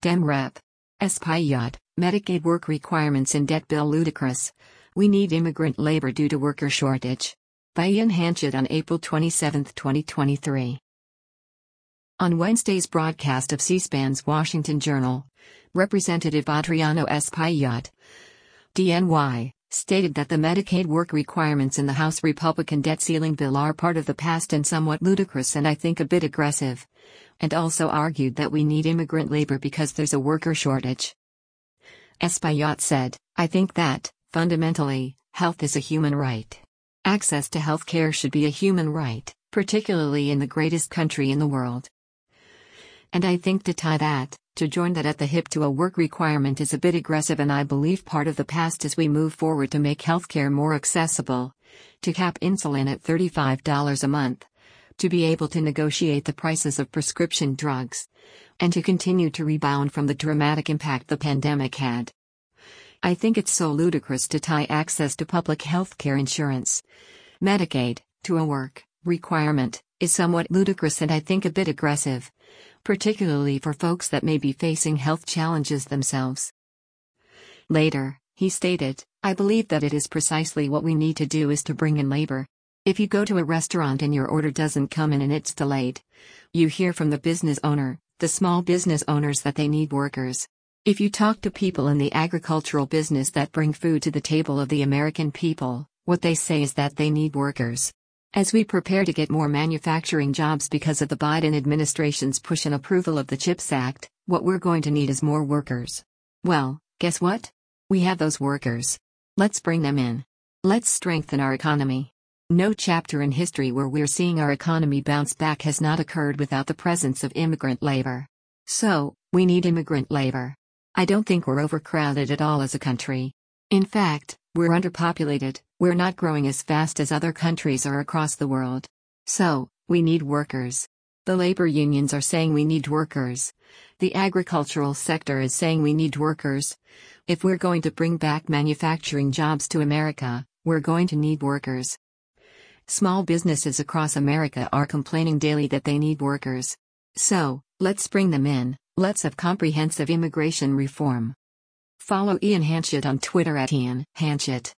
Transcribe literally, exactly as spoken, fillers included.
Dem Rep. Espaillat, Medicaid work requirements in debt bill ludicrous. We need immigrant labor due to worker shortage. By Ian Hanchett on April twenty-seventh, twenty twenty-three. On Wednesday's broadcast of C-SPAN's Washington Journal, Representative Adriano Espaillat, D N Y, stated that the Medicaid work requirements in the House Republican debt ceiling bill are part of the past and somewhat ludicrous and I think a bit aggressive, and also argued that we need immigrant labor because there's a worker shortage. Espaillat said, I think that, fundamentally, health is a human right. Access to health care should be a human right, particularly in the greatest country in the world. And I think to tie that, to join that at the hip to a work requirement is a bit aggressive, and I believe part of the past as we move forward to make healthcare more accessible, to cap insulin at thirty-five dollars a month, to be able to negotiate the prices of prescription drugs, and to continue to rebound from the dramatic impact the pandemic had. I think it's so ludicrous to tie access to public healthcare insurance, Medicaid, to a work requirement, is somewhat ludicrous and I think a bit aggressive, particularly for folks that may be facing health challenges themselves. Later, he stated, I believe that it is precisely what we need to do is to bring in labor. If you go to a restaurant and your order doesn't come in and it's delayed, you hear from the business owner, the small business owners, that they need workers. If you talk to people in the agricultural business that bring food to the table of the American people, what they say is that they need workers. As we prepare to get more manufacturing jobs because of the Biden administration's push and approval of the CHIPS Act, what we're going to need is more workers. Well, guess what? We have those workers. Let's bring them in. Let's strengthen our economy. No chapter in history where we're seeing our economy bounce back has not occurred without the presence of immigrant labor. So, we need immigrant labor. I don't think we're overcrowded at all as a country. In fact, we're underpopulated, we're not growing as fast as other countries are across the world. So, we need workers. The labor unions are saying we need workers. The agricultural sector is saying we need workers. If we're going to bring back manufacturing jobs to America, we're going to need workers. Small businesses across America are complaining daily that they need workers. So, let's bring them in, let's have comprehensive immigration reform. Follow Ian Hanchett on Twitter at Ian Hanchett.